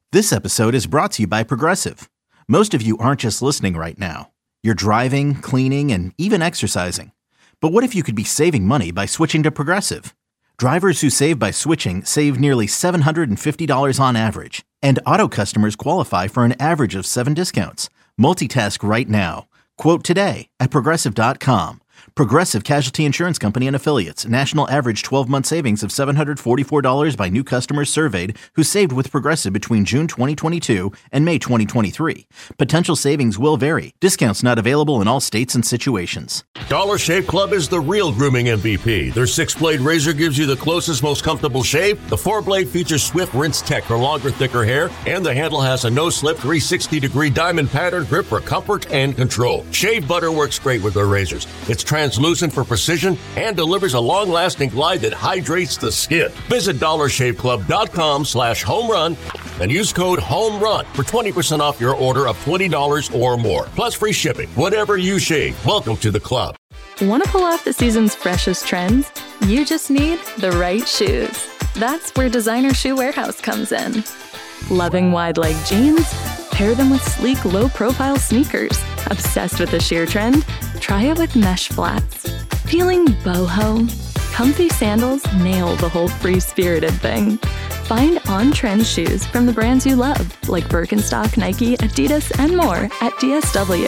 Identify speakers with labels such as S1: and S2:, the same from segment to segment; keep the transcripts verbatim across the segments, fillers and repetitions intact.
S1: This episode is brought to you by Progressive. Most of you aren't just listening right now. You're driving, cleaning, and even exercising. But what if you could be saving money by switching to Progressive? Drivers who save by switching save nearly seven hundred fifty dollars on average. And auto customers qualify for an average of seven discounts. Multitask right now. Quote today at Progressive dot com. Progressive Casualty Insurance Company and Affiliates. National average twelve-month savings of seven hundred forty-four dollars by new customers surveyed who saved with Progressive between June twenty twenty-two and May twenty twenty-three. Potential savings will vary. Discounts not available in all states and situations.
S2: Dollar Shave Club is the real grooming M V P. Their six-blade razor gives you the closest, most comfortable shave. The four-blade features swift rinse tech for longer, thicker hair. And the handle has a no-slip three hundred sixty degree diamond pattern grip for comfort and control. Shave butter works great with their razors. It's translucent for precision and delivers a long-lasting glide that hydrates the skin. Visit dollar shave club dot com slash home run and use code HOMERUN for twenty percent off your order of twenty dollars or more. Plus free shipping. Whatever you shave, welcome to the club.
S3: Want to pull off the season's freshest trends? You just need the right shoes. That's where Designer Shoe Warehouse comes in. Loving wide-leg jeans? Pair them with sleek, low-profile sneakers. Obsessed with the sheer trend? Try it with mesh flats. Feeling boho? Comfy sandals nail the whole free-spirited thing. Find on-trend shoes from the brands you love, like Birkenstock, Nike, Adidas, and more at D S W.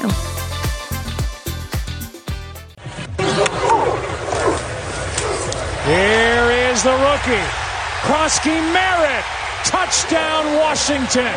S4: Here is the rookie, Krosky Merritt. Touchdown, Washington.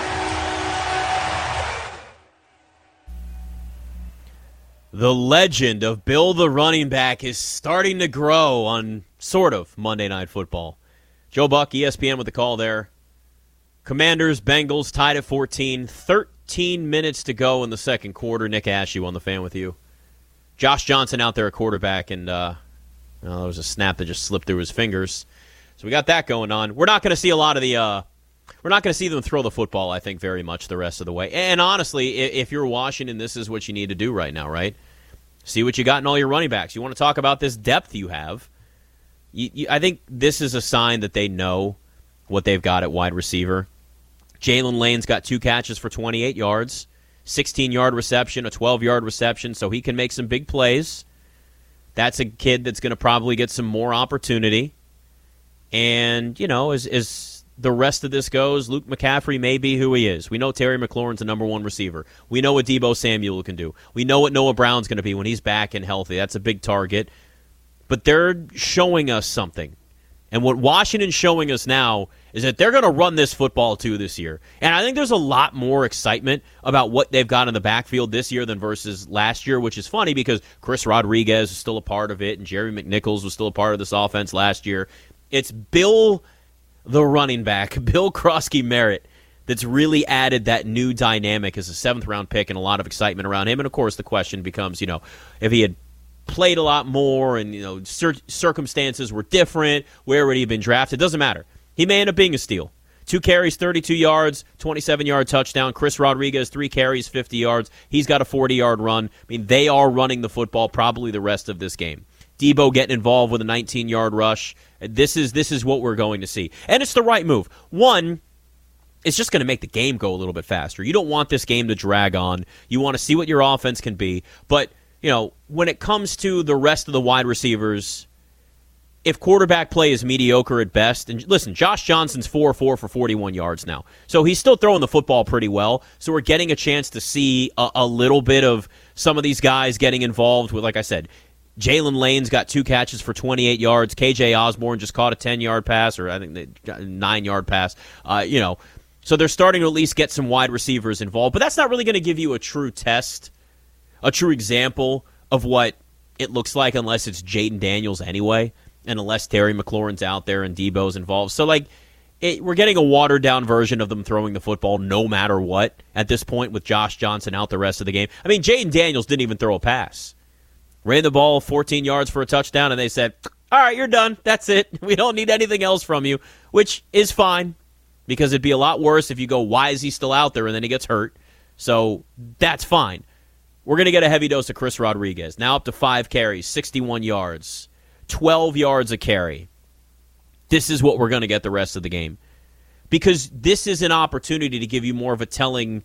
S5: The legend of Bill the running back is starting to grow on sort of Monday Night Football. Joe Buck, E S P N with the call there. Commanders, Bengals tied at fourteen. thirteen minutes to go in the second quarter. Nick Ashew on the fan with you. Josh Johnson out there at quarterback, and uh, well, there was a snap that just slipped through his fingers. So we got that going on. We're not going to see a lot of the uh, – we're not going to see them throw the football, I think, very much the rest of the way. And honestly, if you're Washington, this is what you need to do right now, right? See what you got in all your running backs. You want to talk about this depth you have. You, you, I think this is a sign that they know what they've got at wide receiver. Jalen Lane's got two catches for twenty-eight yards, sixteen-yard reception, a twelve-yard reception, so he can make some big plays. That's a kid that's going to probably get some more opportunity. And, you know, as, as the rest of this goes, Luke McCaffrey may be who he is. We know Terry McLaurin's the number one receiver. We know what Deebo Samuel can do. We know what Noah Brown's going to be when he's back and healthy. That's a big target. But they're showing us something. And what Washington's showing us now is that they're going to run this football too this year. And I think there's a lot more excitement about what they've got in the backfield this year than versus last year, which is funny because Chris Rodriguez is still a part of it and Jerry McNichols was still a part of this offense last year. It's Bill, the running back, Bill Krosky Merritt, that's really added that new dynamic as a seventh-round pick and a lot of excitement around him. And, of course, the question becomes, you know, if he had played a lot more and, you know, cir- circumstances were different, where would he have been drafted? It doesn't matter. He may end up being a steal. Two carries, thirty-two yards, twenty-seven-yard touchdown. Chris Rodriguez, three carries, fifty yards. He's got a forty-yard run. I mean, they are running the football probably the rest of this game. Deebo getting involved with a nineteen-yard rush. This is this is what we're going to see. And it's the right move. One, it's just going to make the game go a little bit faster. You don't want this game to drag on. You want to see what your offense can be. But, you know, when it comes to the rest of the wide receivers, if quarterback play is mediocre at best, and listen, Josh Johnson's four for four for forty-one yards now. So he's still throwing the football pretty well. So we're getting a chance to see a, a little bit of some of these guys getting involved with, like I said, Jalen Lane's got two catches for twenty-eight yards. K J Osborne just caught a ten-yard pass, or I think a nine-yard pass. Uh, you know, so they're starting to at least get some wide receivers involved. But that's not really going to give you a true test, a true example of what it looks like unless it's Jaden Daniels anyway, and unless Terry McLaurin's out there and Deebo's involved. So, like, it, we're getting a watered-down version of them throwing the football no matter what at this point with Josh Johnson out the rest of the game. I mean, Jaden Daniels didn't even throw a pass. Ran the ball fourteen yards for a touchdown, and they said, all right, you're done. That's it. We don't need anything else from you, which is fine because it'd be a lot worse if you go, why is he still out there, and then he gets hurt. So that's fine. We're going to get a heavy dose of Chris Rodriguez. Now up to five carries, sixty-one yards, twelve yards a carry. This is what we're going to get the rest of the game. because this is an opportunity to give you more of a telling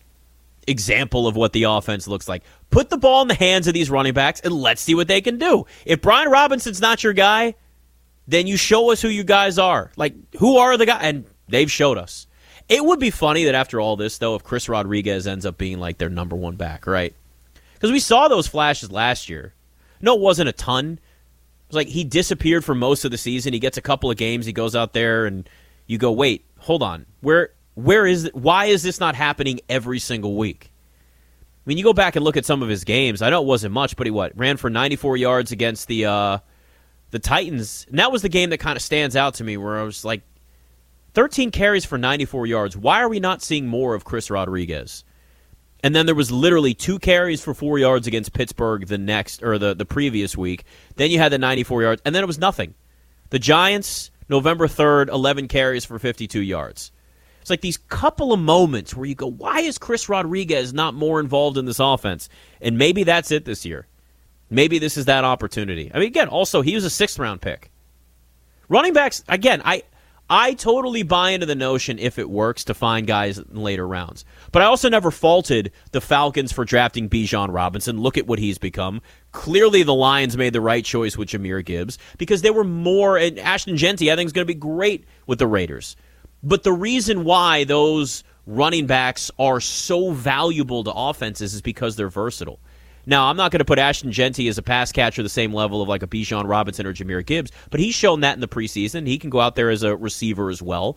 S5: example of what the offense looks like. Put the ball in the hands of these running backs and let's see what they can do. If Brian Robinson's not your guy, then you show us who you guys are. Like, who are the guys? And they've showed us. It would be funny that after all this, though, if Chris Rodriguez ends up being like their number one back, right? Because we saw those flashes last year. No, it wasn't a ton. It was like he disappeared for most of the season. He gets a couple of games. He goes out there and you go, wait, hold on. Where, where is it? Why is this not happening every single week? I mean, you go back and look at some of his games. I know it wasn't much, but he what ran for ninety-four yards against the uh, the Titans. And that was the game that kind of stands out to me where I was like, thirteen carries for ninety-four yards. Why are we not seeing more of Chris Rodriguez? And then there was literally two carries for four yards against Pittsburgh the next or the, the previous week. Then you had the ninety-four yards, and then it was nothing. The Giants, November third, eleven carries for fifty-two yards. It's like these couple of moments where you go, why is Chris Rodriguez not more involved in this offense? And maybe that's it this year. Maybe this is that opportunity. I mean, again, also, he was a sixth-round pick. Running backs, again, I... I totally buy into the notion, if it works, to find guys in later rounds. But I also never faulted the Falcons for drafting Bijan Robinson. Look at what he's become. Clearly the Lions made the right choice with Jahmyr Gibbs because they were more, and Ashton Jeanty I think is going to be great with the Raiders. But the reason why those running backs are so valuable to offenses is because they're versatile. Now, I'm not going to put Ashton Jeanty as a pass catcher the same level of like a Bijan Robinson or Jahmyr Gibbs, but he's shown that in the preseason. He can go out there as a receiver as well.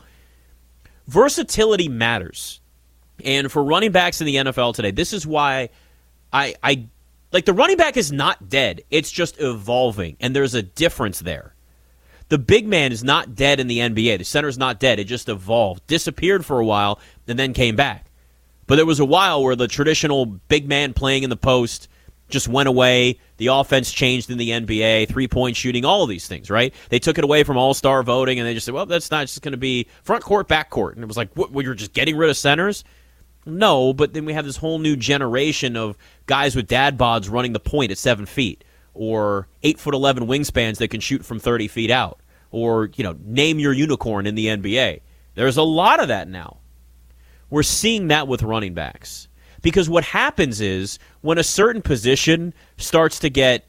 S5: Versatility matters. And for running backs in the N F L today, this is why I, I like the running back is not dead. It's just evolving, and there's a difference there. The big man is not dead in the N B A. The center's not dead. It just evolved, disappeared for a while, and then came back. But there was a while where the traditional big man playing in the post just went away. The offense changed in the N B A, three-point shooting, all of these things, right? They took it away from all-star voting, and they just said, well, that's not just going to be front court, back court. And it was like, what, well, you're just getting rid of centers? No, but then we have this whole new generation of guys with dad bods running the point at seven feet, or eight foot eleven wingspans that can shoot from thirty feet out, or, you know, name your unicorn in the N B A. There's a lot of that now. We're seeing that with running backs. Because what happens is when a certain position starts to get,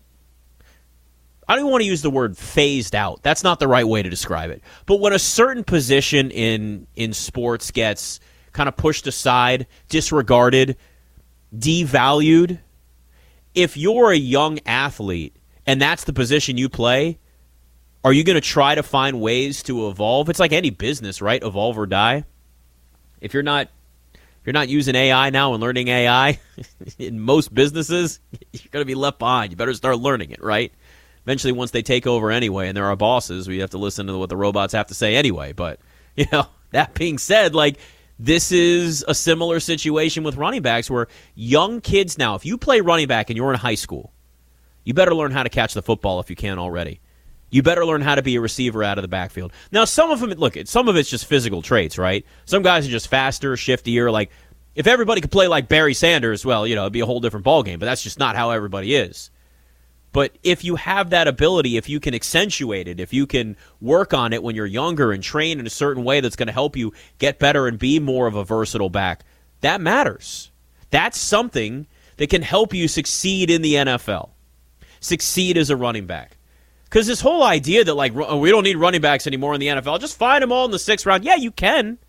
S5: I don't even want to use the word phased out. That's not the right way to describe it. But when a certain position in in sports gets kind of pushed aside, disregarded, devalued, if you're a young athlete and that's the position you play, are you going to try to find ways to evolve? It's like any business, right? Evolve or die. If you're not if you're not using A I now and learning A I in most businesses, you're going to be left behind. You better start learning it, right? Eventually, once they take over anyway, and there are bosses, we have to listen to what the robots have to say anyway. But, you know, that being said, like, this is a similar situation with running backs where young kids now, if you play running back and you're in high school, you better learn how to catch the football if you can already. You better learn how to be a receiver out of the backfield. Now, some of them, look, some of it's just physical traits, right? Some guys are just faster, shiftier. Like, if everybody could play like Barry Sanders, well, you know, it'd be a whole different ballgame, but that's just not how everybody is. But if you have that ability, if you can accentuate it, if you can work on it when you're younger and train in a certain way that's going to help you get better and be more of a versatile back, that matters. That's something that can help you succeed in the N F L, succeed as a running back. Because this whole idea that, like, oh, we don't need running backs anymore in the N F L, just find them all in the sixth round. Yeah, you can.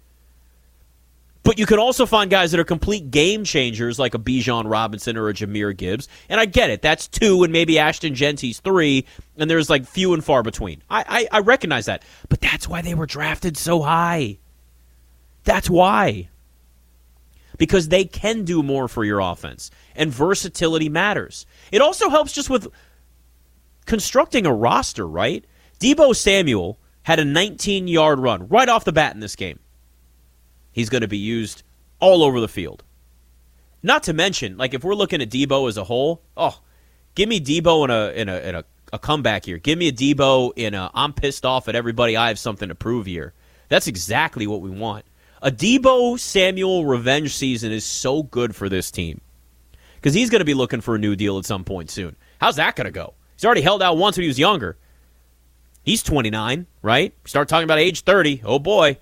S5: But you can also find guys that are complete game changers, like a Bijan Robinson or a Jahmyr Gibbs. And I get it. That's two, and maybe Ashton Jeanty's three, and there's, like, few and far between. I, I, I recognize that. But that's why they were drafted so high. That's why. Because they can do more for your offense. And versatility matters. It also helps just with constructing a roster, right? Deebo Samuel had a nineteen-yard run right off the bat in this game. He's going to be used all over the field. Not to mention, like, if we're looking at Deebo as a whole, oh, give me Deebo in a in a in a, a comeback here. Give me a Deebo in a I'm pissed off at everybody, I have something to prove here. That's exactly what we want. A Deebo Samuel revenge season is so good for this team because he's going to be looking for a new deal at some point soon. How's that going to go? He's already held out once when he was younger. He's twenty-nine, right? Start talking about age thirty. Oh, boy.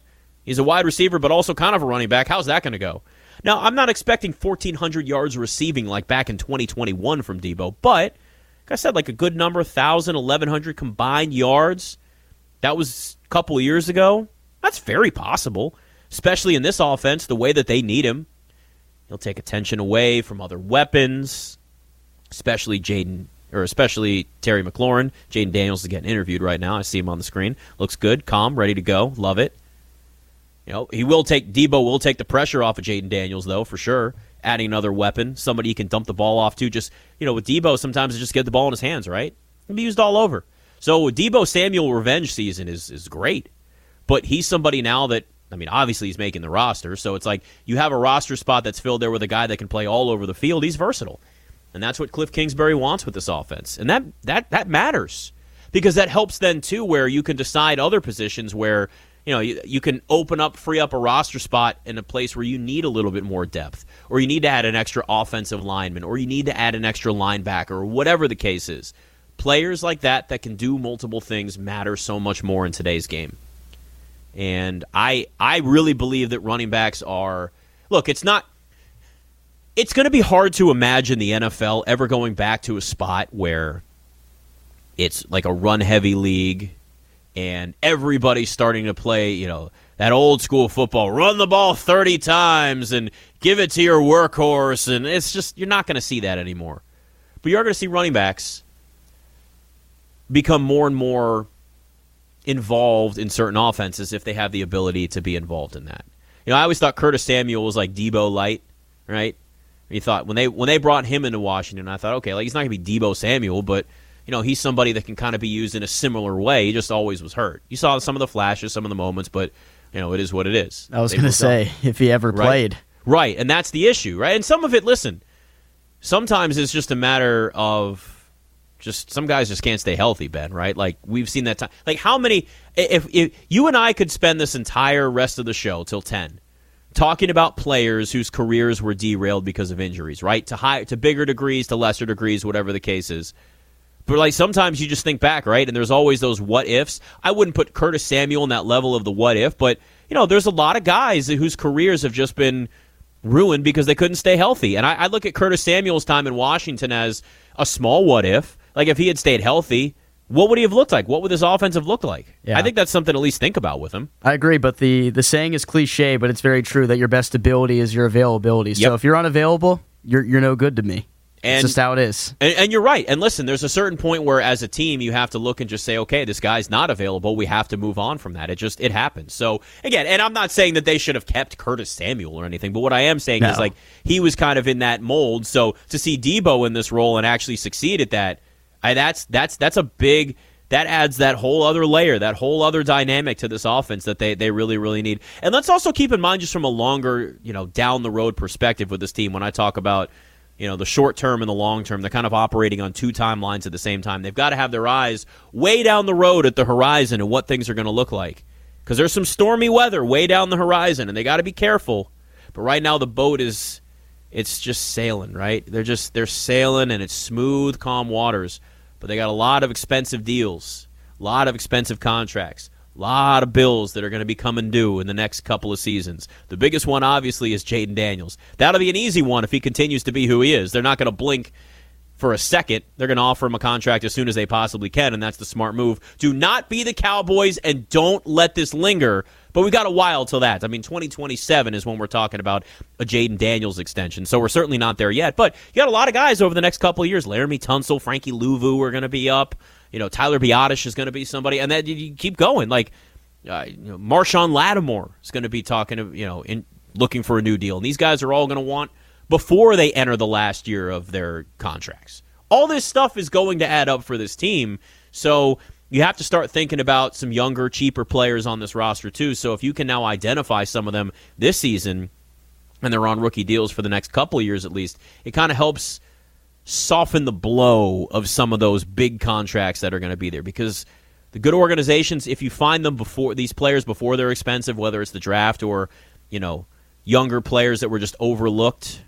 S5: He's a wide receiver, but also kind of a running back. How's that going to go? Now, I'm not expecting fourteen hundred yards receiving like back in twenty twenty-one from Debo, but like I said, like a good number, one thousand, eleven hundred combined yards. That was a couple of years ago. That's very possible, especially in this offense, the way that they need him. He'll take attention away from other weapons, especially Jaden, or especially Terry McLaurin. Jaden Daniels is getting interviewed right now. I see him on the screen. Looks good, calm, ready to go. Love it. You know, he will take Debo will take the pressure off of Jaden Daniels, though, for sure. Adding another weapon, somebody he can dump the ball off to. Just, you know, with Debo, sometimes it's just get the ball in his hands, right? It'll be used all over. So Debo Samuel revenge season is is great, but he's somebody now that, I mean, obviously he's making the roster, so it's like you have a roster spot that's filled there with a guy that can play all over the field. He's versatile, and that's what Cliff Kingsbury wants with this offense, and that that that matters because that helps then too, where you can decide other positions where. You know, you, you can open up, free up a roster spot in a place where you need a little bit more depth, or you need to add an extra offensive lineman, or you need to add an extra linebacker, or whatever the case is. Players like that that can do multiple things matter so much more in today's game. And I I really believe that running backs are, look, it's not, it's going to be hard to imagine the N F L ever going back to a spot where it's like a run-heavy league, and everybody's starting to play, you know, that old school football, run the ball thirty times and give it to your workhorse. And it's just, you're not going to see that anymore. But you are going to see running backs become more and more involved in certain offenses if they have the ability to be involved in that. You know, I always thought Curtis Samuel was like Debo light, right? You thought when they when they brought him into Washington, I thought, okay, like he's not going to be Debo Samuel, but you know, he's somebody that can kind of be used in a similar way. He just always was hurt. You saw some of the flashes, some of the moments, but, you know, it is what it is.
S6: I was going to say, if he ever
S5: right?
S6: played.
S5: Right, and that's the issue, right? And some of it, listen, sometimes it's just a matter of just some guys just can't stay healthy, Ben, right? Like, we've seen that time. Like, how many, if, if you and I could spend this entire rest of the show till ten talking about players whose careers were derailed because of injuries, right? To high, to bigger degrees, to lesser degrees, whatever the case is. But like sometimes you just think back, right? And there's always those what ifs. I wouldn't put Curtis Samuel in that level of the what if, but you know, there's a lot of guys whose careers have just been ruined because they couldn't stay healthy. And I, I look at Curtis Samuel's time in Washington as a small what if. Like if he had stayed healthy, what would he have looked like? What would his offense have looked like? Yeah. I think that's something to at least think about with him.
S6: I agree, but the, the saying is cliche, but it's very true that your best ability is your availability. So
S5: yep.
S6: if you're unavailable, you're you're no good to me.
S5: And,
S6: it's just how it is.
S5: And, and you're right. And listen, there's a certain point where as a team you have to look and just say, okay, this guy's not available. We have to move on from that. It just, it happens. So, again, and I'm not saying that they should have kept Curtis Samuel or anything, but what I am saying no. is like he was kind of in that mold. So to see Debo in this role and actually succeed at that, I, that's that's that's a big, that adds that whole other layer, that whole other dynamic to this offense that they, they really, really need. And let's also keep in mind just from a longer, you know, down the road perspective with this team when I talk about, you know, the short term and the long term, they're kind of operating on two timelines at the same time. They've got to have their eyes way down the road at the horizon and what things are going to look like. Because there's some stormy weather way down the horizon, and they got to be careful. But right now the boat is, it's just sailing, right? They're just, they're sailing, and it's smooth, calm waters. But they got a lot of expensive deals, a lot of expensive contracts, a lot of bills that are going to be coming due in the next couple of seasons. The biggest one, obviously, is Jaden Daniels. That'll be an easy one if he continues to be who he is. They're not going to blink for a second. They're going to offer him a contract as soon as they possibly can, and that's the smart move. Do not be the Cowboys, and don't let this linger. But we got a while till that. I mean, twenty twenty-seven is when we're talking about a Jaden Daniels extension, so we're certainly not there yet. But you got a lot of guys over the next couple of years. Laramie Tunsil, Frankie Louvu are going to be up. You know, Tyler Biotish is going to be somebody, and then you keep going. Like, uh, you know, Marshawn Lattimore is going to be talking, to, you know, in looking for a new deal. And these guys are all going to want before they enter the last year of their contracts. All this stuff is going to add up for this team, so you have to start thinking about some younger, cheaper players on this roster too. So if you can now identify some of them this season, and they're on rookie deals for the next couple of years at least, it kind of helps soften the blow of some of those big contracts that are going to be there. Because the good organizations, if you find them before, these players before they're expensive, whether it's the draft or, you know, younger players that were just overlooked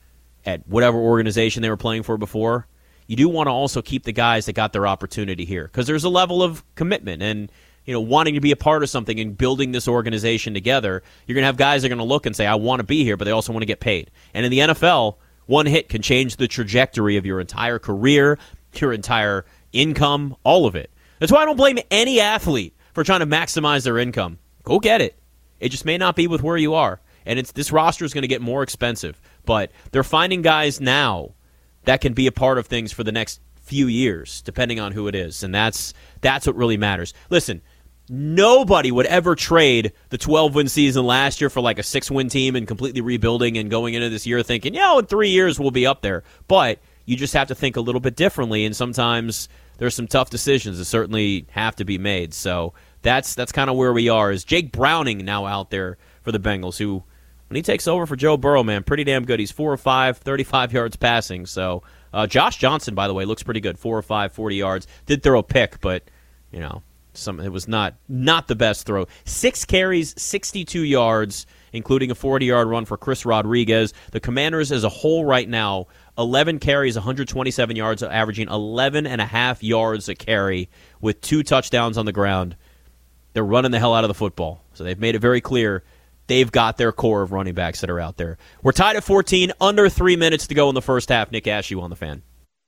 S5: at whatever organization they were playing for before, you do want to also keep the guys that got their opportunity here, because there's a level of commitment, and you know, wanting to be a part of something and building this organization together, you're going to have guys that are going to look and say, I want to be here, but they also want to get paid. And in the N F L, one hit can change the trajectory of your entire career, your entire income, all of it. That's why I don't blame any athlete for trying to maximize their income. Go get it. It just may not be with where you are. And it's this roster is going to get more expensive. But they're finding guys now that can be a part of things for the next few years, depending on who it is. And that's that's what really matters. Listen, nobody would ever trade the twelve-win season last year for like a six-win team and completely rebuilding and going into this year thinking, yeah, in three years we'll be up there. But you just have to think a little bit differently, and sometimes there's some tough decisions that certainly have to be made. So that's that's kind of where we are. Is Jake Browning now out there for the Bengals, who, when he takes over for Joe Burrow, man, pretty damn good. He's four or five, thirty-five yards passing. So uh, Josh Johnson, by the way, looks pretty good. four or five, forty yards. Did throw a pick, but, you know, some it was not not the best throw. Six carries, sixty-two yards, including a forty-yard run for Chris Rodriguez. The Commanders as a whole right now, eleven carries, one hundred twenty-seven yards, averaging eleven and a half yards a carry with two touchdowns on the ground. They're running the hell out of the football. So they've made it very clear they've got their core of running backs that are out there. We're tied at fourteen, under three minutes to go in the first half. Nick Ashew on the Fan.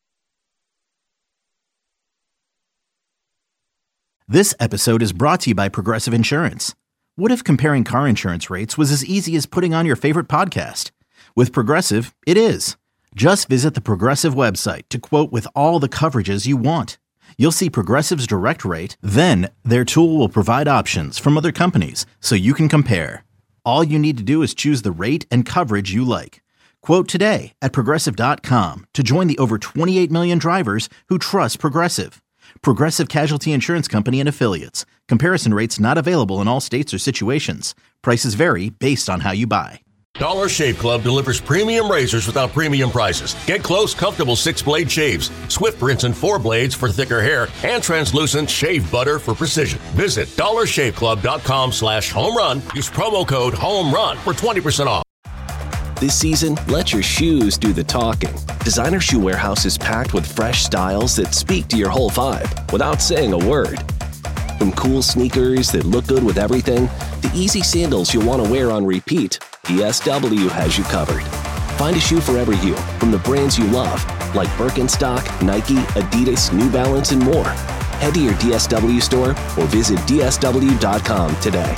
S1: This episode is brought to you by Progressive Insurance. What if comparing car insurance rates was as easy as putting on your favorite podcast? With Progressive, it is. Just visit the Progressive website to quote with all the coverages you want. You'll see Progressive's direct rate, then their tool will provide options from other companies so you can compare. All you need to do is choose the rate and coverage you like. Quote today at Progressive dot com to join the over twenty-eight million drivers who trust Progressive. Progressive Casualty Insurance Company and Affiliates. Comparison rates not available in all states or situations. Prices vary based on how you buy.
S2: Dollar Shave Club delivers premium razors without premium prices. Get close, comfortable six-blade shaves, Swift rinse and four blades for thicker hair, and translucent shave butter for precision. Visit dollar shave club dot com slash home run. Use promo code HOMERUN for twenty percent off.
S7: This season, let your shoes do the talking. Designer Shoe Warehouse is packed with fresh styles that speak to your whole vibe without saying a word. From cool sneakers that look good with everything, to easy sandals you'll want to wear on repeat, D S W has you covered. Find a shoe for every you from the brands you love, like Birkenstock, Nike, Adidas, New Balance, and more. Head to your D S W store or visit D S W dot com today.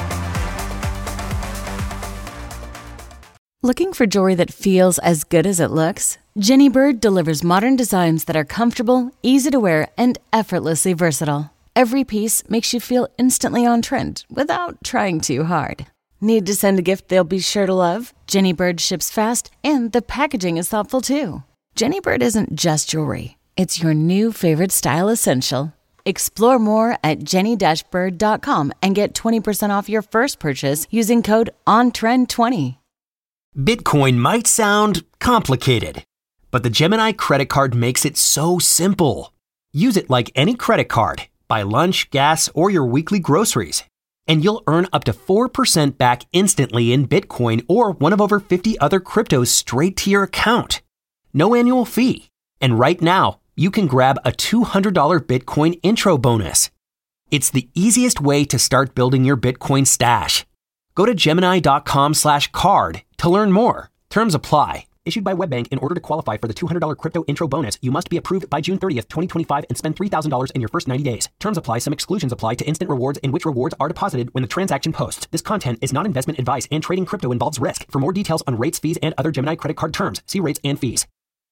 S8: Looking for jewelry that feels as good as it looks? Jenny Bird delivers modern designs that are comfortable, easy to wear, and effortlessly versatile. Every piece makes you feel instantly on trend without trying too hard. Need to send a gift they'll be sure to love? Jenny Bird ships fast, and the packaging is thoughtful too. Jenny Bird isn't just jewelry. It's your new favorite style essential. Explore more at jenny dash bird dot com and get twenty percent off your first purchase using code on trend twenty.
S9: Bitcoin might sound complicated, but the Gemini credit card makes it so simple. Use it like any credit card. Buy lunch, gas, or your weekly groceries, and you'll earn up to four percent back instantly in Bitcoin or one of over fifty other cryptos straight to your account. No annual fee. And right now, you can grab a two hundred dollars Bitcoin intro bonus. It's the easiest way to start building your Bitcoin stash. Go to Gemini dot com slash card to learn more. Terms apply. Issued by WebBank. In order to qualify for the two hundred dollars crypto intro bonus, you must be approved by June thirtieth, twenty twenty-five and spend three thousand dollars in your first ninety days. Terms apply. Some exclusions apply to instant rewards in which rewards are deposited when the transaction posts. This content is not investment advice and trading crypto involves risk. For more details on rates, fees, and other Gemini credit card terms, see rates and fees.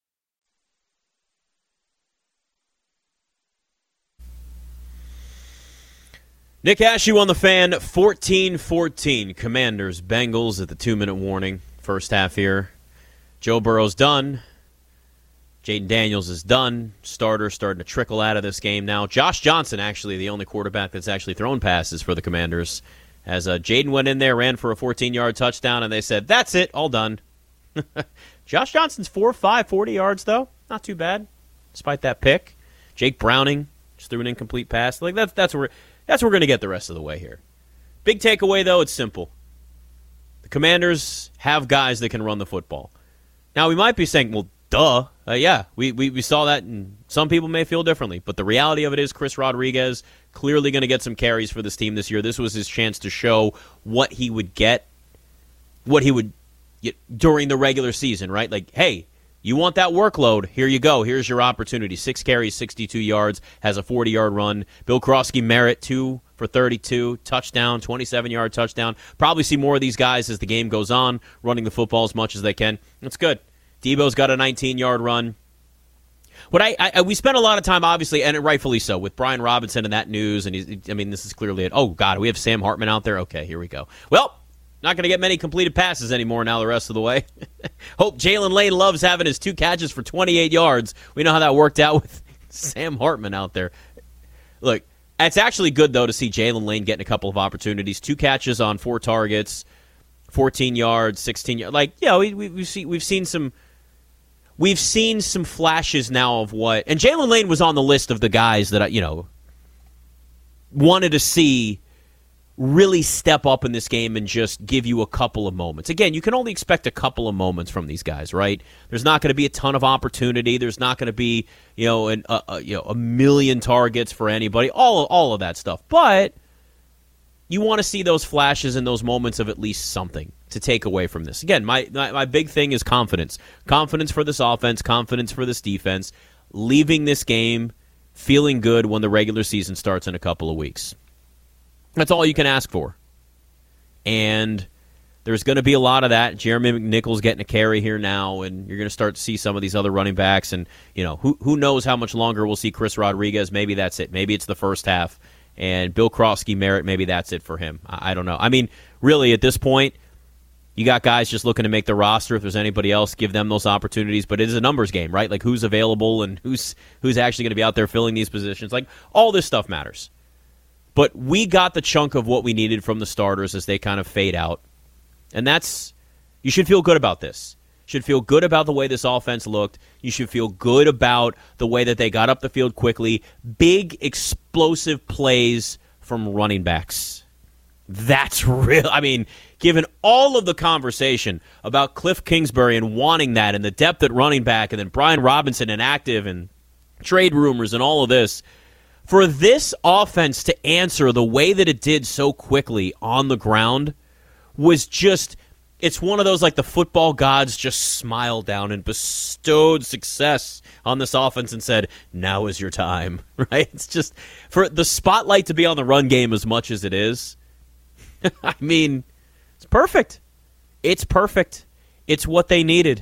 S5: Nick Ashew on the Fan, fourteen fourteen. Commanders, Bengals at the two-minute warning. First half here. Joe Burrow's done. Jaden Daniels is done. Starter starting to trickle out of this game now. Josh Johnson, actually, the only quarterback that's actually thrown passes for the Commanders. As uh, Jaden went in there, ran for a fourteen-yard touchdown, and they said, that's it, all done. Josh Johnson's four five, forty yards, though. Not too bad, despite that pick. Jake Browning just threw an incomplete pass. Like that's that's where that's where we're going to get the rest of the way here. Big takeaway, though, it's simple. The Commanders have guys that can run the football. Now, we might be saying, well, duh. Uh, yeah, we, we, we saw that, and some people may feel differently. But the reality of it is Chris Rodriguez, clearly going to get some carries for this team this year. This was his chance to show what he would get, what he would get during the regular season, right? Like, hey, you want that workload? Here you go. Here's your opportunity. Six carries, sixty-two yards, has a forty-yard run. Bill Krosky Merritt, two for thirty-two, touchdown, twenty-seven-yard touchdown. Probably see more of these guys as the game goes on, running the football as much as they can. That's good. Debo's got a nineteen-yard run. What I, I we spent a lot of time, obviously, and rightfully so, with Brian Robinson and that news. And he's, I mean, this is clearly it. Oh God, we have Sam Hartman out there. Okay, here we go. Well, not going to get many completed passes anymore now the rest of the way. Hope Jalen Lane loves having his two catches for twenty-eight yards. We know how that worked out with Sam Hartman out there. Look, it's actually good, though, to see Jalen Lane getting a couple of opportunities. Two catches on four targets, fourteen yards, sixteen yards. Like, yeah, we, we, we've, seen, we've seen some we've seen some flashes now of what. And Jalen Lane was on the list of the guys that I, you know, wanted to see really step up in this game and just give you a couple of moments. Again, you can only expect a couple of moments from these guys, right? There's not going to be a ton of opportunity. There's not going to be, you know, an, a, a, you know, a million targets for anybody. All of, all of that stuff. But you want to see those flashes and those moments of at least something to take away from this. Again, my, my my big thing is confidence. Confidence for this offense, confidence for this defense, leaving this game feeling good when the regular season starts in a couple of weeks. That's all you can ask for. And there's going to be a lot of that. Jeremy McNichols getting a carry here now, and you're going to start to see some of these other running backs. And, you know, who who knows how much longer we'll see Chris Rodriguez. Maybe that's it. Maybe it's the first half. And Bill Krosky Merritt, maybe that's it for him. I, I don't know. I mean, really, at this point, you got guys just looking to make the roster. If there's anybody else, give them those opportunities. But it is a numbers game, right? Like, who's available and who's who's actually going to be out there filling these positions. Like, all this stuff matters. But we got the chunk of what we needed from the starters as they kind of fade out. And that's, you should feel good about this. You should feel good about the way this offense looked. You should feel good about the way that they got up the field quickly. Big, explosive plays from running backs. That's real. I mean, given all of the conversation about Cliff Kingsbury and wanting that and the depth at running back and then Brian Robinson inactive and trade rumors and all of this, for this offense to answer the way that it did so quickly on the ground was just, it's one of those like the football gods just smiled down and bestowed success on this offense and said, now is your time, right? It's just, for the spotlight to be on the run game as much as it is, I mean, it's perfect. It's perfect. It's what they needed.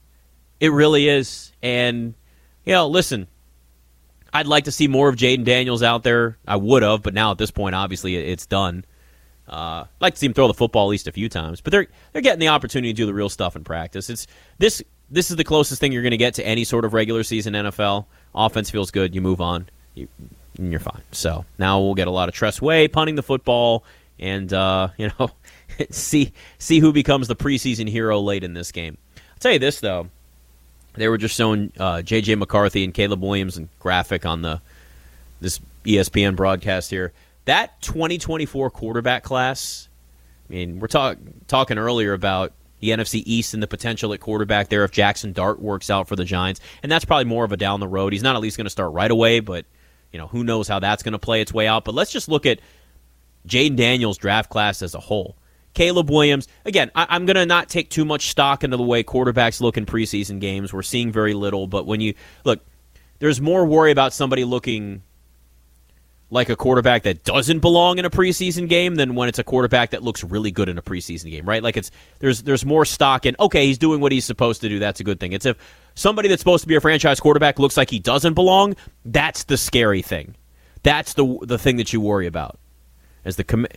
S5: It really is. And, you know, listen, I'd like to see more of Jaden Daniels out there. I would have, but now at this point, obviously, it's done. Uh, I'd like to see him throw the football at least a few times, but they're they're getting the opportunity to do the real stuff in practice. It's this this is the closest thing you're going to get to any sort of regular season N F L. Offense feels good, you move on, you, and you're fine. So now we'll get a lot of Tress Way punting the football, and uh, you know, see see who becomes the preseason hero late in this game. I'll tell you this though. They were just showing uh, J J McCarthy and Caleb Williams and graphic on the this E S P N broadcast here. That twenty twenty-four quarterback class, I mean, we're talk, talking earlier about the N F C East and the potential at quarterback there if Jackson Dart works out for the Giants. And that's probably more of a down the road. He's not at least going to start right away, but you know, who knows how that's going to play its way out. But let's just look at Jaden Daniels' draft class as a whole. Caleb Williams, again, I, I'm going to not take too much stock into the way quarterbacks look in preseason games. We're seeing very little, but when you look, there's more worry about somebody looking like a quarterback that doesn't belong in a preseason game than when it's a quarterback that looks really good in a preseason game, right? Like it's there's there's more stock in, okay, he's doing what he's supposed to do. That's a good thing. It's if somebody that's supposed to be a franchise quarterback looks like he doesn't belong, that's the scary thing. That's the the thing that you worry about. As the com-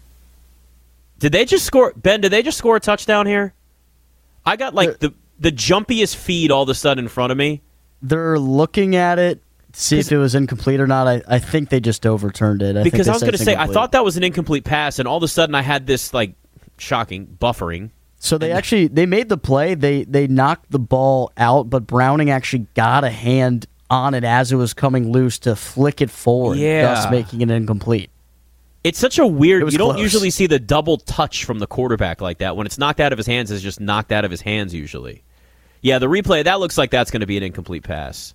S5: Did they just score, Ben, did they just score a touchdown here? I got like the, the jumpiest feed all of a sudden in front of me.
S6: They're looking at it, see if it was incomplete or not. I, I think they just overturned it. I
S5: because
S6: think
S5: I was going to say, I thought that was an incomplete pass, and all of a sudden I had this, like, shocking buffering.
S6: So they actually, they made the play. They, they knocked the ball out, but Browning actually got a hand on it as it was coming loose to flick it forward,
S5: yeah.
S6: thus making it incomplete.
S5: It's such a weird, you don't
S6: close.
S5: usually see the double touch from the quarterback like that. When it's knocked out of his hands, it's just knocked out of his hands usually. Yeah, the replay, that looks like that's going to be an incomplete pass.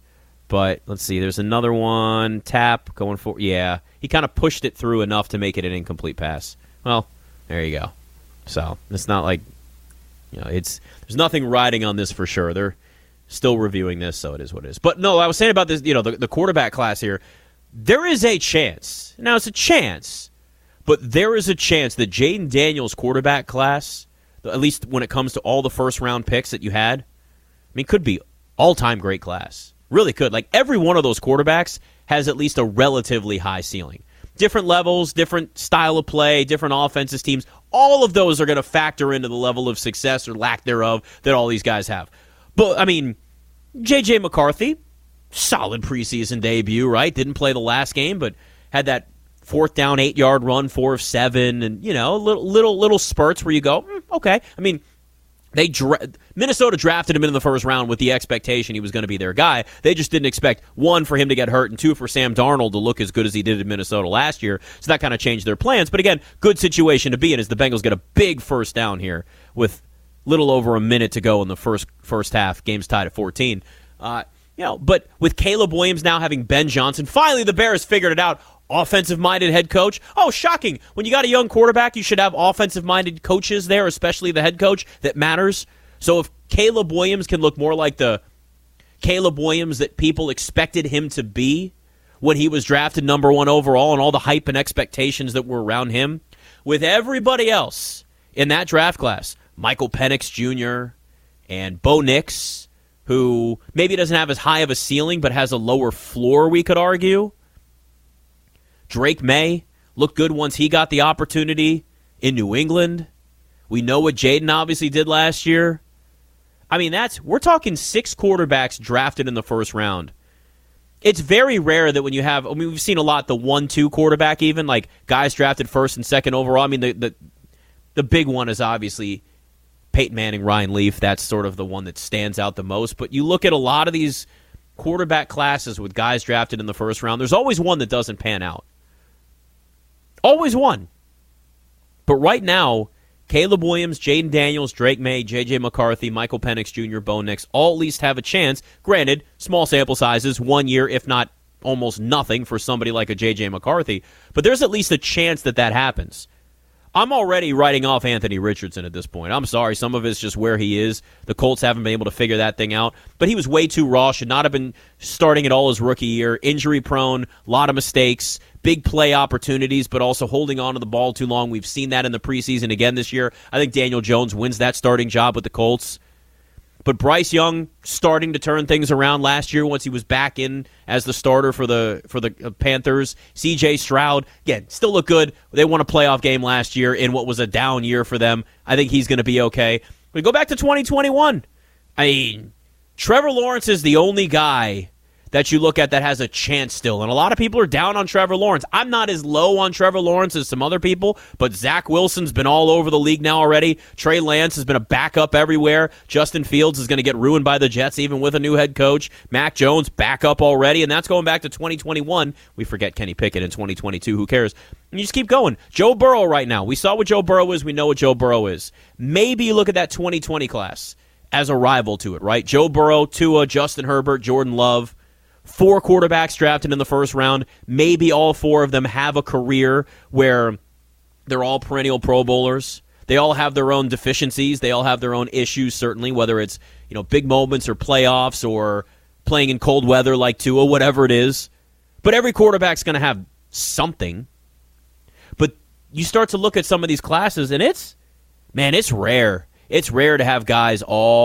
S5: But let's see. There's another one. Tap going for. Yeah, he kind of pushed it through enough to make it an incomplete pass. Well, there you go. So it's not like, you know, it's there's nothing riding on this for sure. They're still reviewing this, so it is what it is. But no, I was saying about this. You know, the, the quarterback class here. There is a chance. Now it's a chance, but there is a chance that Jayden Daniels' quarterback class, at least when it comes to all the first round picks that you had, I mean, could be all time great class. Really could. Like, every one of those quarterbacks has at least a relatively high ceiling. Different levels, different style of play, different offenses, teams. All of those are going to factor into the level of success or lack thereof that all these guys have. But, I mean, J J McCarthy, solid preseason debut, right? Didn't play the last game, but had that fourth down, eight-yard run, four of seven, and, you know, little little, little spurts where you go, mm, okay. I mean, They dra- Minnesota drafted him in the first round with the expectation he was going to be their guy. They just didn't expect, one, for him to get hurt, and two, for Sam Darnold to look as good as he did in Minnesota last year. So that kind of changed their plans. But again, good situation to be in as the Bengals get a big first down here with little over a minute to go in the first first half. Game's tied at fourteen. Uh, you know, but with Caleb Williams now having Ben Johnson, finally the Bears figured it out. Offensive-minded head coach. Oh, shocking. When you got a young quarterback, you should have offensive-minded coaches there, especially the head coach. That matters. So if Caleb Williams can look more like the Caleb Williams that people expected him to be when he was drafted number one overall and all the hype and expectations that were around him, with everybody else in that draft class, Michael Penix Junior and Bo Nix, who maybe doesn't have as high of a ceiling but has a lower floor, we could argue. Drake May looked good once he got the opportunity in New England. We know what Jayden obviously did last year. I mean, that's we're talking six quarterbacks drafted in the first round. It's very rare that when you have, I mean, we've seen a lot, the one two quarterback even, like guys drafted first and second overall. I mean, the the, the big one is obviously Peyton Manning, Ryan Leaf. That's sort of the one that stands out the most. But you look at a lot of these quarterback classes with guys drafted in the first round, there's always one that doesn't pan out. Always one. But right now, Caleb Williams, Jayden Daniels, Drake May, J J McCarthy, Michael Penix Junior, Bo Nix, all at least have a chance. Granted, small sample sizes, one year, if not almost nothing for somebody like a J J McCarthy. But there's at least a chance that that happens. I'm already writing off Anthony Richardson at this point. I'm sorry, some of it's just where he is. The Colts haven't been able to figure that thing out. But he was way too raw, should not have been starting at all his rookie year. Injury-prone, a lot of mistakes, big play opportunities, but also holding on to the ball too long. We've seen that in the preseason again this year. I think Daniel Jones wins that starting job with the Colts. But Bryce Young starting to turn things around last year once he was back in as the starter for the for the Panthers. C J Stroud, again, still look good. They won a playoff game last year in what was a down year for them. I think he's going to be okay. We go back to twenty twenty-one. I mean, Trevor Lawrence is the only guy that you look at that has a chance still. And a lot of people are down on Trevor Lawrence. I'm not as low on Trevor Lawrence as some other people, but Zach Wilson's been all over the league now already. Trey Lance has been a backup everywhere. Justin Fields is going to get ruined by the Jets even with a new head coach. Mac Jones, backup already, and that's going back to twenty twenty-one. We forget Kenny Pickett in twenty twenty-two. Who cares? And you just keep going. Joe Burrow right now. We saw what Joe Burrow is. We know what Joe Burrow is. Maybe you look at that twenty twenty class as a rival to it, right? Joe Burrow, Tua, Justin Herbert, Jordan Love. Four quarterbacks drafted in the first round. Maybe all four of them have a career where they're all perennial Pro Bowlers. They all have their own deficiencies. They all have their own issues, certainly, whether it's, you know, big moments or playoffs or playing in cold weather like Tua, whatever it is. But every quarterback's going to have something. But you start to look at some of these classes, and it's, man, it's rare. It's rare to have guys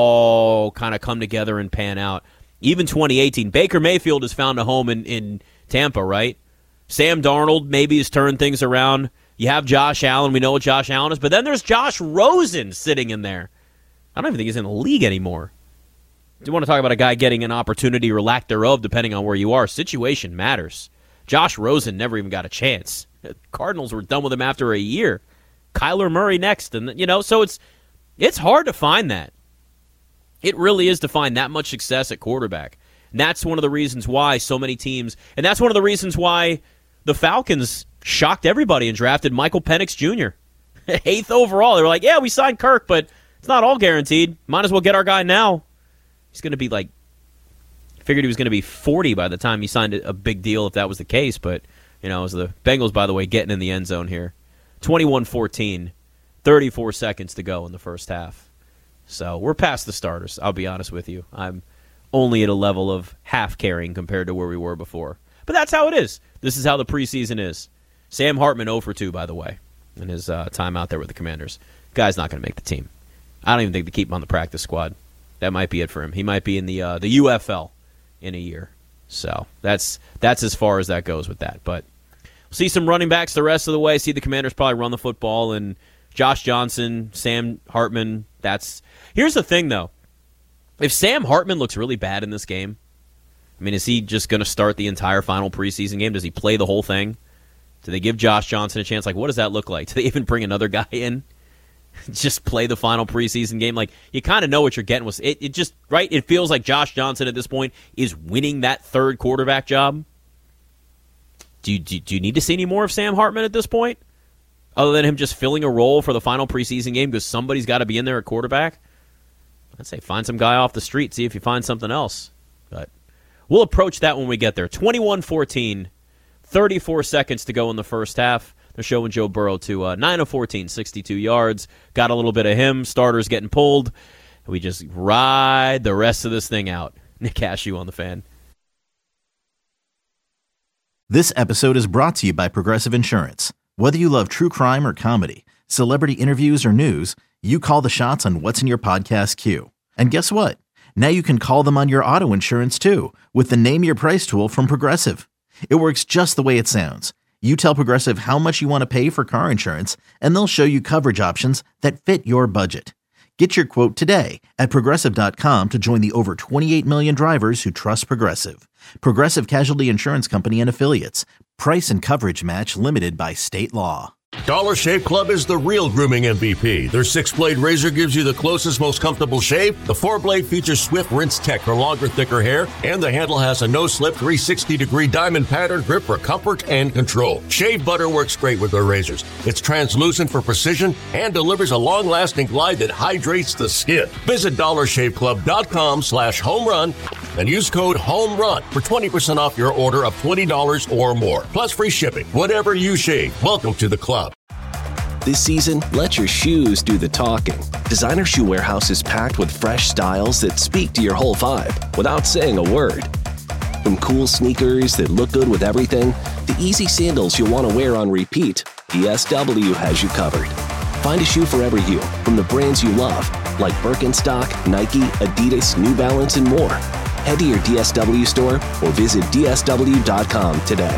S5: all kind of come together and pan out. Even twenty eighteen, Baker Mayfield has found a home in, in Tampa, right? Sam Darnold maybe has turned things around. You have Josh Allen. We know what Josh Allen is. But then there's Josh Rosen sitting in there. I don't even think he's in the league anymore. Do you want to talk about a guy getting an opportunity or lack thereof, depending on where you are? Situation matters. Josh Rosen never even got a chance. The Cardinals were done with him after a year. Kyler Murray next. And, you know, so it's it's hard to find that. It really is to find that much success at quarterback. And that's one of the reasons why so many teams, and that's one of the reasons why the Falcons shocked everybody and drafted Michael Penix Junior Eighth overall. They were like, yeah, we signed Kirk, but it's not all guaranteed. Might as well get our guy now. He's going to be like Figured he was going to be forty by the time he signed a big deal if that was the case, but, you know, it was the Bengals, by the way, getting in the end zone here. twenty-one fourteen, thirty-four seconds to go in the first half. So we're past the starters, I'll be honest with you. I'm only at a level of half caring compared to where we were before. But that's how it is. This is how the preseason is. Sam Hartman oh for two, by the way, in his uh, time out there with the Commanders. Guy's not going to make the team. I don't even think they keep him on the practice squad. That might be it for him. He might be in the uh, the U F L in a year. So that's that's as far as that goes with that. But we'll see some running backs the rest of the way. See the Commanders probably run the football. And Josh Johnson, Sam Hartman, that's... Here's the thing, though. If Sam Hartman looks really bad in this game, I mean, is he just going to start the entire final preseason game? Does he play the whole thing? Do they give Josh Johnson a chance? Like, what does that look like? Do they even bring another guy in? Just play the final preseason game? Like, you kind of know what you're getting. With it, it just, right? It feels like Josh Johnson at this point is winning that third quarterback job. Do you, do, do you need to see any more of Sam Hartman at this point? Other than him just filling a role for the final preseason game because somebody's got to be in there at quarterback? I'd say find some guy off the street, see if you find something else. But we'll approach that when we get there. twenty-one fourteen, thirty-four seconds to go in the first half. They're showing Joe Burrow to uh, nine of fourteen, sixty-two yards. Got a little bit of him. Starters getting pulled. We just ride the rest of this thing out. Nick Cashew on the Fan.
S1: This episode is brought to you by Progressive Insurance. Whether you love true crime or comedy, celebrity interviews or news, you call the shots on what's in your podcast queue. And guess what? Now you can call them on your auto insurance too with the Name Your Price tool from Progressive. It works just the way it sounds. You tell Progressive how much you want to pay for car insurance, and they'll show you coverage options that fit your budget. Get your quote today at Progressive dot com to join the over twenty-eight million drivers who trust Progressive. Progressive Casualty Insurance Company and Affiliates. Price and coverage match limited by state law.
S2: Dollar Shave Club is the real grooming M V P. Their six-blade razor gives you the closest, most comfortable shave. The four-blade features Swift Rinse Tech for longer, thicker hair. And the handle has a no-slip three sixty degree diamond pattern grip for comfort and control. Shave butter works great with their razors. It's translucent for precision and delivers a long-lasting glide that hydrates the skin. Visit dollar shave club dot com slash home run and use code HOMERUN for twenty percent off your order of twenty dollars or more. Plus free shipping. Whatever you shave, welcome to the club.
S7: This season, let your shoes do the talking. Designer Shoe Warehouse is packed with fresh styles that speak to your whole vibe without saying a word. From cool sneakers that look good with everything, to easy sandals you'll want to wear on repeat, D S W has you covered. Find a shoe for every you, from the brands you love, like Birkenstock, Nike, Adidas, New Balance, and more. Head to your D S W store or visit D S W dot com today.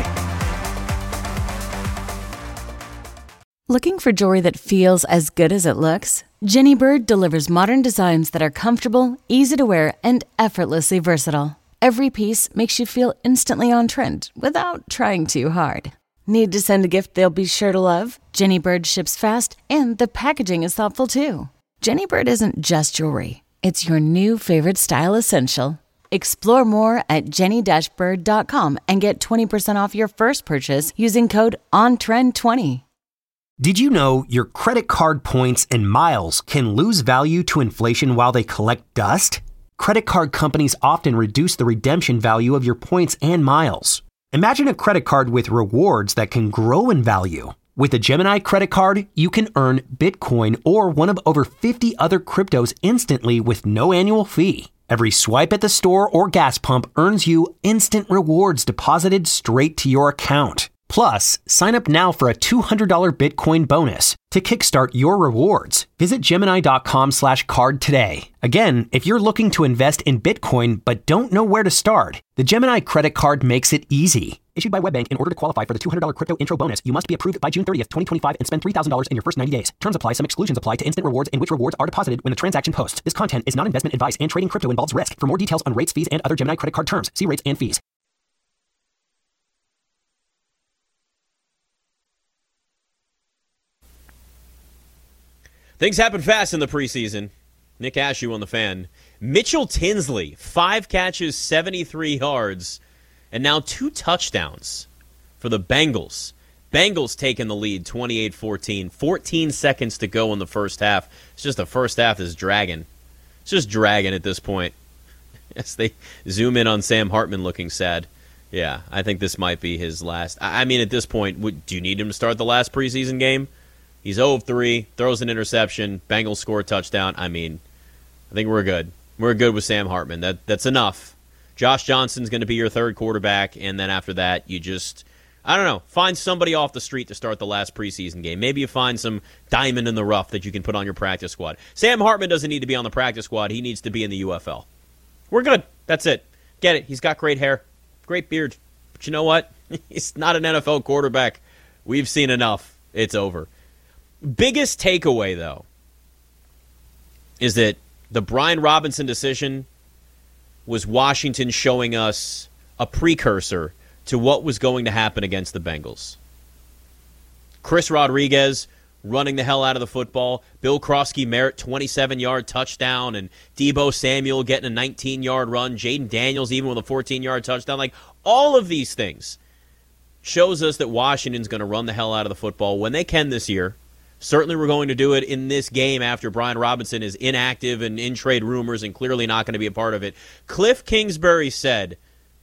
S8: Looking for jewelry that feels as good as it looks? Jenny Bird delivers modern designs that are comfortable, easy to wear, and effortlessly versatile. Every piece makes you feel instantly on trend without trying too hard. Need to send a gift they'll be sure to love? Jenny Bird ships fast, and the packaging is thoughtful too. Jenny Bird isn't just jewelry. It's your new favorite style essential. Explore more at jenny dash bird dot com and get twenty percent off your first purchase using code on trend twenty.
S9: Did you know your credit card points and miles can lose value to inflation while they collect dust? Credit card companies often reduce the redemption value of your points and miles. Imagine a credit card with rewards that can grow in value. With a Gemini credit card, you can earn Bitcoin or one of over fifty other cryptos instantly with no annual fee. Every swipe at the store or gas pump earns you instant rewards deposited straight to your account. Plus, sign up now for a two hundred dollars Bitcoin bonus to kickstart your rewards. Visit Gemini dot com slash card today. Again, if you're looking to invest in Bitcoin but don't know where to start, the Gemini credit card makes it easy. Issued by WebBank, in order to qualify for the two hundred dollars crypto intro bonus, you must be approved by June thirtieth, twenty twenty-five and spend three thousand dollars in your first ninety days. Terms apply. Some exclusions apply to instant rewards in which rewards are deposited when the transaction posts. This content is not investment advice and trading crypto involves risk. For more details on rates, fees, and other Gemini credit card terms, see rates and fees.
S5: Things happen fast in the preseason. Nick Cashew on the Fan. Mitchell Tinsley, five catches, seventy-three yards, and now two touchdowns for the Bengals. Bengals taking the lead, twenty-eight fourteen. fourteen seconds to go in the first half. It's just the first half is dragging. It's just dragging at this point. Yes, they zoom in on Sam Hartman looking sad. Yeah, I think this might be his last. I mean, at this point, would, do you need him to start the last preseason game? He's oh of three, throws an interception, Bengals score a touchdown. I mean, I think we're good. We're good with Sam Hartman. That That's enough. Josh Johnson's going to be your third quarterback, and then after that, you just, I don't know, find somebody off the street to start the last preseason game. Maybe you find some diamond in the rough that you can put on your practice squad. Sam Hartman doesn't need to be on the practice squad. He needs to be in the U F L. We're good. That's it. Get it. He's got great hair, great beard. But you know what? He's not an N F L quarterback. We've seen enough. It's over. Biggest takeaway, though, is that the Brian Robinson decision was Washington showing us a precursor to what was going to happen against the Bengals. Chris Rodriguez running the hell out of the football, Bill Krosky-Merritt twenty-seven-yard touchdown, and Deebo Samuel getting a nineteen-yard run, Jaden Daniels even with a fourteen-yard touchdown. Like, all of these things shows us that Washington's going to run the hell out of the football when they can this year. Certainly we're going to do it in this game after Brian Robinson is inactive and in trade rumors and clearly not going to be a part of it. Cliff Kingsbury said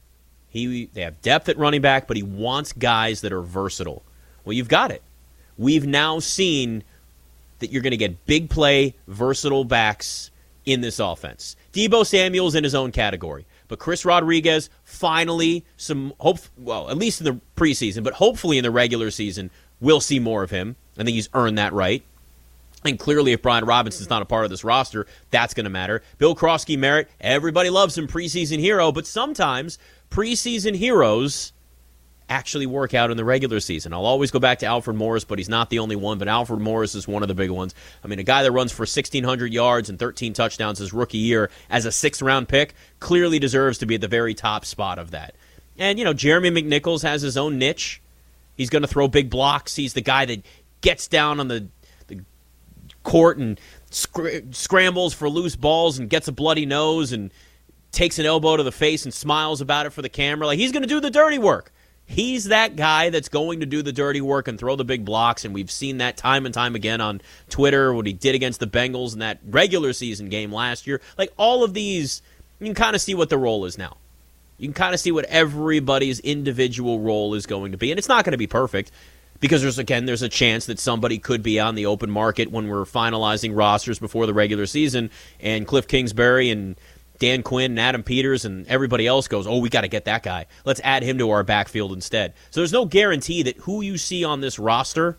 S5: he they have depth at running back, but he wants guys that are versatile. Well, you've got it. We've now seen that you're going to get big play, versatile backs in this offense. Deebo Samuel's in his own category, but Chris Rodriguez finally, some hope, well, at least in the preseason, but hopefully in the regular season, we'll see more of him. I think he's earned that right. And clearly, if Brian Robinson's not a part of this roster, that's going to matter. Bill Krosky-Merritt, everybody loves him, preseason hero, but sometimes preseason heroes actually work out in the regular season. I'll always go back to Alfred Morris, but he's not the only one. But Alfred Morris is one of the big ones. I mean, a guy that runs for sixteen hundred yards and thirteen touchdowns his rookie year as a sixth-round pick clearly deserves to be at the very top spot of that. And, you know, Jeremy McNichols has his own niche. He's going to throw big blocks. He's the guy that gets down on the, the court and scr- scrambles for loose balls and gets a bloody nose and takes an elbow to the face and smiles about it for the camera. Like, he's going to do the dirty work. He's that guy that's going to do the dirty work and throw the big blocks, and we've seen that time and time again on Twitter, what he did against the Bengals in that regular season game last year. Like, all of these, you can kind of see what the role is now. You can kind of see what everybody's individual role is going to be, and it's not going to be perfect. Because, there's again, there's a chance that somebody could be on the open market when we're finalizing rosters before the regular season, and Cliff Kingsbury and Dan Quinn and Adam Peters and everybody else goes, oh, we got to get that guy. Let's add him to our backfield instead. So there's no guarantee that who you see on this roster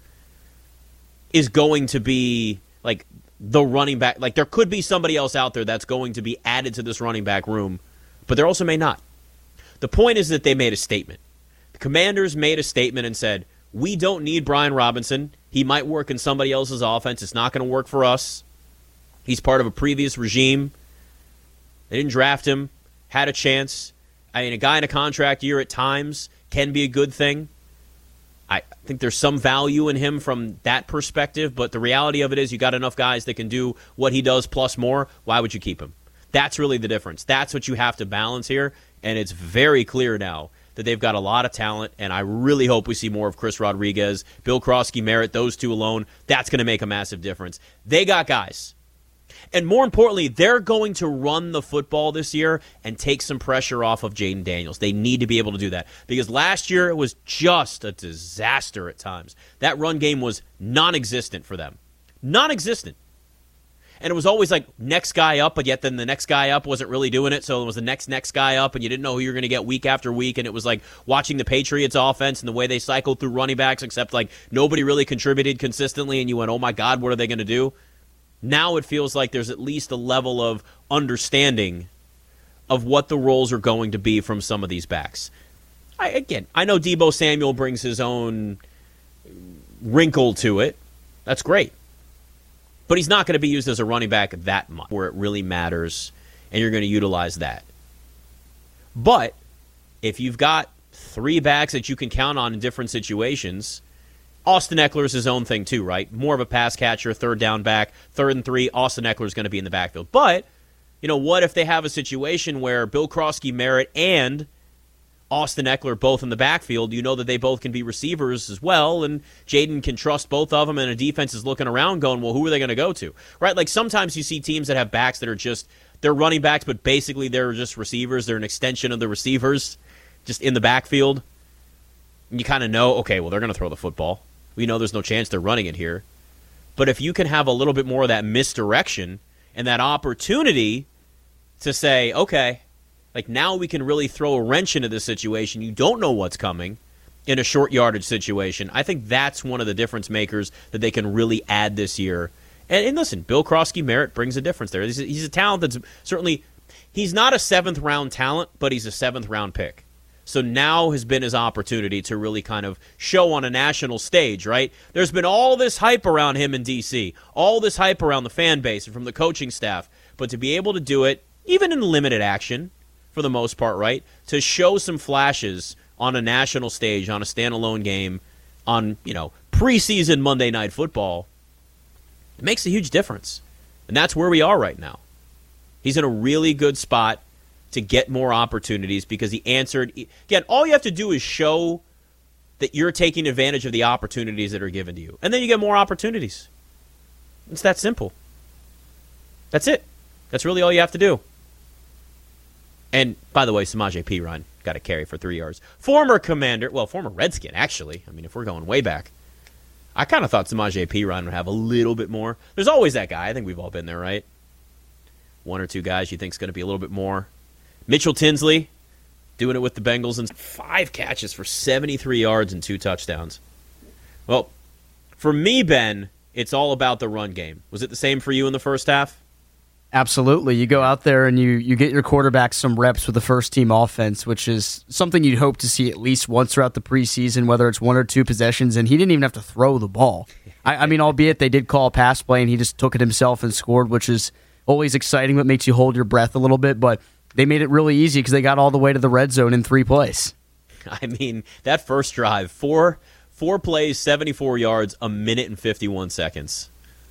S5: is going to be, like, the running back. Like, there could be somebody else out there that's going to be added to this running back room, but there also may not. The point is that they made a statement. The Commanders made a statement and said, we don't need Brian Robinson. He might work in somebody else's offense. It's not going to work for us. He's part of a previous regime. They didn't draft him, had a chance. I mean, a guy in a contract year at times can be a good thing. I think there's some value in him from that perspective, but the reality of it is you got enough guys that can do what he does plus more. Why would you keep him? That's really the difference. That's what you have to balance here, and it's very clear now that they've got a lot of talent, and I really hope we see more of Chris Rodriguez, Bill Krosky-Merritt, those two alone. That's going to make a massive difference. They got guys. And more importantly, they're going to run the football this year and take some pressure off of Jaden Daniels. They need to be able to do that because last year it was just a disaster at times. That run game was non-existent for them. Non-existent. And it was always like next guy up, but yet then the next guy up wasn't really doing it. So it was the next next guy up, and you didn't know who you were going to get week after week. And it was like watching the Patriots offense and the way they cycled through running backs, except like nobody really contributed consistently. And you went, oh my God, what are they going to do? Now it feels like there's at least a level of understanding of what the roles are going to be from some of these backs. I, again, I know Deebo Samuel brings his own wrinkle to it. That's great. But he's not going to be used as a running back that much where it really matters, and you're going to utilize that. But if you've got three backs that you can count on in different situations, Austin Eckler is his own thing too, right? More of a pass catcher, third down back, third and three, Austin Eckler is going to be in the backfield. But, you know, what if they have a situation where Bill Krosky-Merritt and Austin Eckler both in the backfield? You know that they both can be receivers as well, and Jaden can trust both of them, and a defense is looking around going, well, who are they going to go to? Right? Like sometimes you see teams that have backs that are just, they're running backs, but basically they're just receivers. They're an extension of the receivers just in the backfield. And you kind of know, okay, well, they're going to throw the football. We know there's no chance they're running it here. But if you can have a little bit more of that misdirection and that opportunity to say, okay, like now we can really throw a wrench into this situation. You don't know what's coming in a short yardage situation. I think that's one of the difference makers that they can really add this year. And, and listen, Bill Krosky-Merritt brings a difference there. He's a, he's a talent that's certainly, he's not a seventh round talent, but he's a seventh round pick. So now has been his opportunity to really kind of show on a national stage, right? There's been all this hype around him in D C, all this hype around the fan base and from the coaching staff, but to be able to do it, even in limited action, for the most part, right, to show some flashes on a national stage, on a standalone game, on, you know, preseason Monday Night Football, it makes a huge difference. And that's where we are right now. He's in a really good spot to get more opportunities because he answered. Again, all you have to do is show that you're taking advantage of the opportunities that are given to you. And then you get more opportunities. It's that simple. That's it. That's really all you have to do. And, by the way, Samaje Perine got a carry for three yards. Former Commander, well, former Redskin, actually. I mean, if we're going way back. I kind of thought Samaje Perine would have a little bit more. There's always that guy. I think we've all been there, right? One or two guys you think is going to be a little bit more. Mitchell Tinsley doing it with the Bengals and five catches for seventy-three yards and two touchdowns. Well, for me, Ben, it's all about the run game. Was it the same for you in the first half?
S6: Absolutely. You go out there and you, you get your quarterback some reps with the first-team offense, which is something you'd hope to see at least once throughout the preseason, whether it's one or two possessions, and he didn't even have to throw the ball. I, I mean, albeit they did call a pass play, and he just took it himself and scored, which is always exciting, but makes you hold your breath a little bit, but they made it really easy because they got all the way to the red zone in three plays.
S5: I mean, that first drive, four four plays, seventy-four yards, a minute and fifty-one seconds.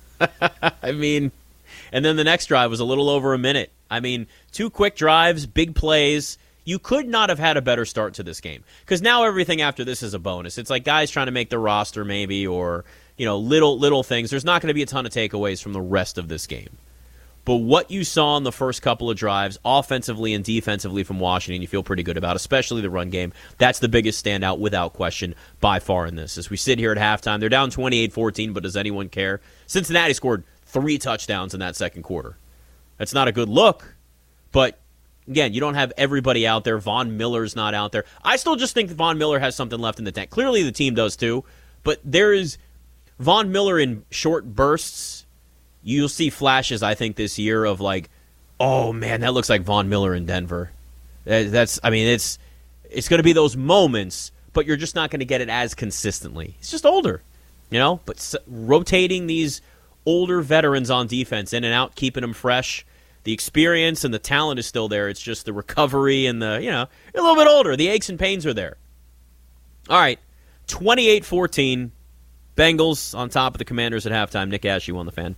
S5: I mean, and then the next drive was a little over a minute. I mean, two quick drives, big plays. You could not have had a better start to this game because now everything after this is a bonus. It's like guys trying to make the roster maybe or, you know, little little things. There's not going to be a ton of takeaways from the rest of this game. But what you saw in the first couple of drives, offensively and defensively from Washington, you feel pretty good about, especially the run game. That's the biggest standout without question by far in this. As we sit here at halftime, they're down twenty-eight fourteen, but does anyone care? Cincinnati scored three touchdowns in that second quarter. That's not a good look, but again, you don't have everybody out there. Von Miller's not out there. I still just think that Von Miller has something left in the tank. Clearly the team does too, but there is Von Miller in short bursts. You'll see flashes, I think, this year of like, oh man, that looks like Von Miller in Denver. That's, I mean, it's it's going to be those moments, but you're just not going to get it as consistently. He's just older, you know. But s- rotating these older veterans on defense in and out, keeping them fresh, the experience and the talent is still there. It's just the recovery and the, you know, a little bit older. The aches and pains are there. All right, twenty-eight fourteen, Bengals on top of the Commanders at halftime. Nick Ashe on the Fan.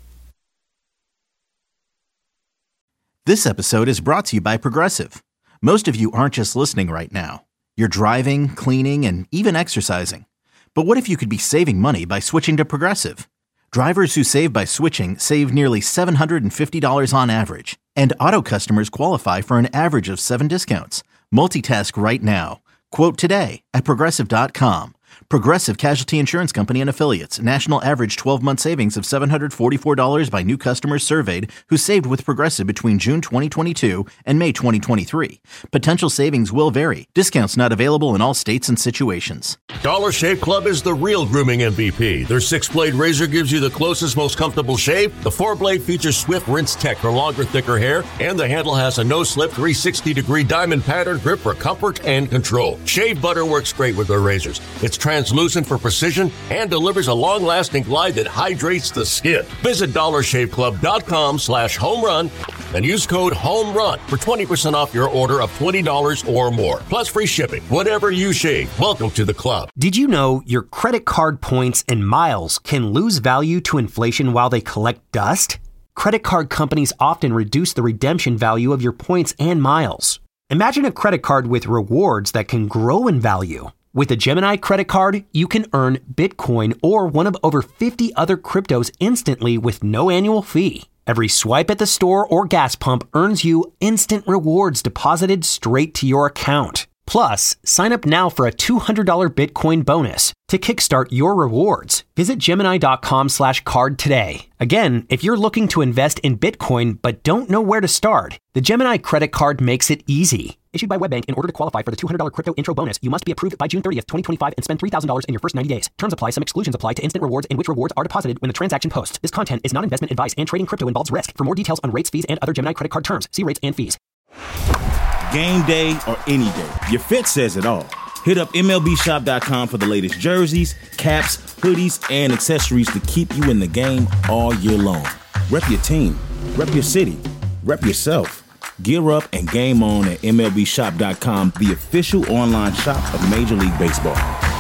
S1: This episode is brought to you by Progressive. Most of you aren't just listening right now. You're driving, cleaning, and even exercising. But what if you could be saving money by switching to Progressive? Drivers who save by switching save nearly seven hundred fifty dollars on average. And auto customers qualify for an average of seven discounts. Multitask right now. Quote today at Progressive dot com. Progressive Casualty Insurance Company and Affiliates. National average twelve-month savings of seven hundred forty-four dollars by new customers surveyed who saved with Progressive between June twenty twenty-two and May twenty twenty-three. Potential savings will vary. Discounts not available in all states and situations.
S2: Dollar Shave Club is the real grooming M V P. Their six-blade razor gives you the closest, most comfortable shave. The four-blade features Swift Rinse Tech for longer, thicker hair. And the handle has a no-slip three sixty degree diamond pattern grip for comfort and control. Shave butter works great with their razors. It's translucent for precision and delivers a long-lasting glide that hydrates the skin. Visit dollar shave club dot com slash home run and use code HOMERUN for twenty percent off your order of twenty dollars or more. Plus free shipping. Whatever you shave, welcome to the club.
S9: Did you know your credit card points and miles can lose value to inflation while they collect dust? Credit card companies often reduce the redemption value of your points and miles. Imagine a credit card with rewards that can grow in value. With a Gemini credit card, you can earn Bitcoin or one of over fifty other cryptos instantly with no annual fee. Every swipe at the store or gas pump earns you instant rewards deposited straight to your account. Plus, sign up now for a two hundred dollars Bitcoin bonus to kickstart your rewards. Visit Gemini.com slash card today. Again, if you're looking to invest in Bitcoin but don't know where to start, the Gemini credit card makes it easy. Issued by WebBank, in order to qualify for the two hundred dollars crypto intro bonus, you must be approved by June thirtieth, twenty twenty-five and spend three thousand dollars in your first ninety days. Terms apply. Some exclusions apply to instant rewards in which rewards are deposited when the transaction posts. This content is not investment advice and trading crypto involves risk. For more details on rates, fees, and other Gemini credit card terms, see rates and fees.
S10: Game day or any day, your fit says it all. Hit up M L B shop dot com for the latest jerseys, caps, hoodies, and accessories to keep you in the game all year long. Rep your team, rep your city, rep yourself. Gear up and game on at M L B shop dot com, the official online shop of Major League Baseball.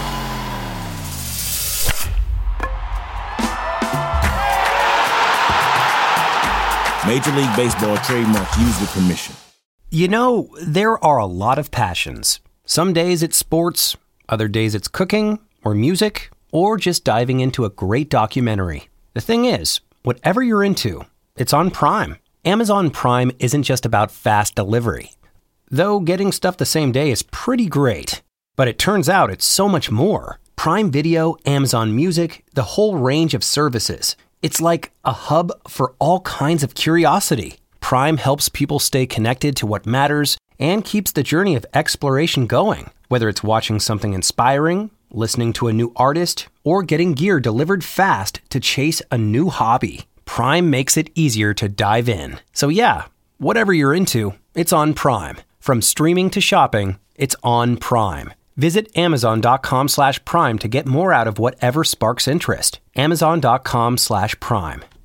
S10: Major League Baseball trademark used with permission.
S9: You know, there are a lot of passions. Some days it's sports, other days it's cooking, or music, or just diving into a great documentary. The thing is, whatever you're into, it's on Prime. Amazon Prime isn't just about fast delivery. Though getting stuff the same day is pretty great. But it turns out it's so much more. Prime Video, Amazon Music, the whole range of services. It's like a hub for all kinds of curiosity. Prime helps people stay connected to what matters and keeps the journey of exploration going. Whether it's watching something inspiring, listening to a new artist, or getting gear delivered fast to chase a new hobby, Prime makes it easier to dive in. So yeah, whatever you're into, it's on Prime. From streaming to shopping, it's on Prime. Visit Amazon.com slash Prime to get more out of whatever sparks interest. Amazon.com slash Prime.